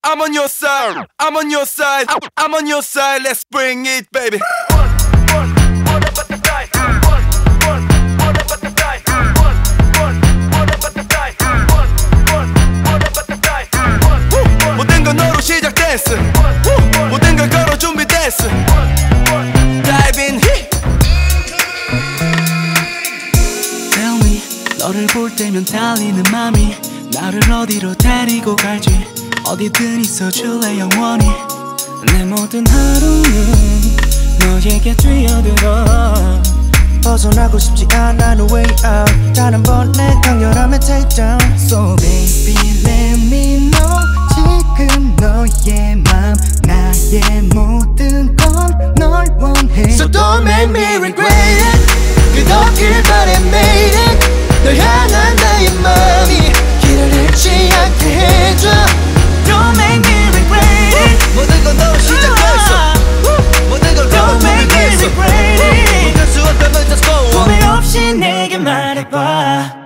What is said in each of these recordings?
I'm on your side, I'm on your side, I'm on your side. Let's bring it, baby. 모든 건 너로 시작됐어. 모든 걸 걸어 준비됐어. Dive in. Tell me, 너를 볼 때면 달리는 맘이 나를 어디로 데리고 갈지 어디든 있어줄래 영원히. 내 모든 하루는 너에게 뛰어들어. 벗어나고 싶지 않아 no way out. 단 한 번의 강렬함에 take down. So baby let me know. 지금 너의 맘 나의 모든 건 널 원해. So don't make me regret it. 끝없길 바래 made it. 널 향한 나의 맘이 길을 잃지 않게 해줘. Don't make me regret it. 모든 건 너로 시작됐어. 모든 걸 걸어 준비됐어. 멈출 수 없다면 just go on. 후회 없이 내게 말해봐.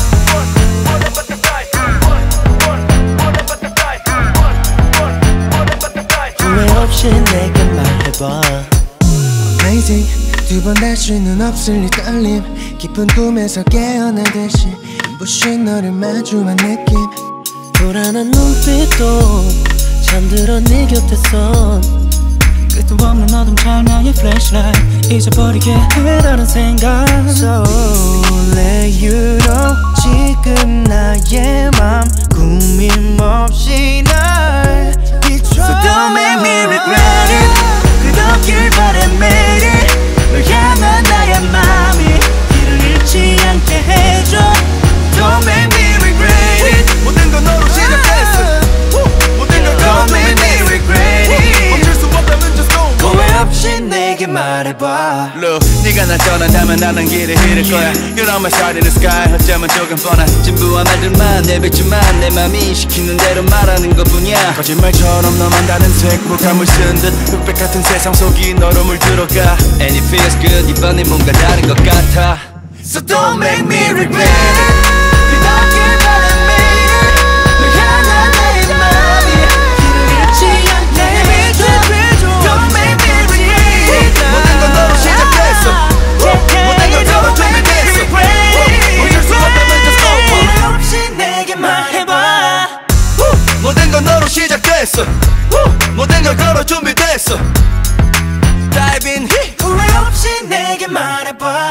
후회 없이 내게 말해봐. Amazing. 두 번 할 수는 없을 이 떨림. 깊은 꿈에서 깨어나듯이 눈부신 너를 마주한 느낌. 불안한 눈빛도 잠들어 네 곁에선 끝도 없는 어둠 찰나의 flashlight 잊어버리게 해라는 생각. So let you know. 지금 나의 맘 꾸밈 없이 날 비춰. So don't make me regret it. 끝없길 바래 made it. 널 향한 나의 맘이 길을 잃지 않게 해줘. Don't make me regret it. 모든 건 너로 시작됐어. 모든 걸 걸어 Don't make me regret it. 멈출 수 없다면 just go on. 후회 없이 내게 말해봐. Look, 네가 날 떠난다면 나는 길을 잃을 거야. You're on my side in the sky. 어쩌면 조금 뻔한 진부한 말들만 내뱉지만 내 맘이 시키는 대로 말하는 것뿐이야. 거짓말처럼 너만 다른 색무감을 쓴 듯 흑백 같은 세상 속이 너로 물들어가. And it feels good. 이번엔 뭔가 다른 것 같아. So don't make me regret it. 끝없길 바래 made it. 널 향한 나의 맘이 길을 잃지 않게 해줘. Don't make me regret it. 모든 건 너로 시작됐어. 모든 걸 걸어 준비됐어. 멈출 수 없다면 just go on. 후회 없이 내게 말해봐. 모든 건 너로 시작됐어. 모든 걸 걸어 준비됐어. Dive in. 후회 없이 내게 말해봐.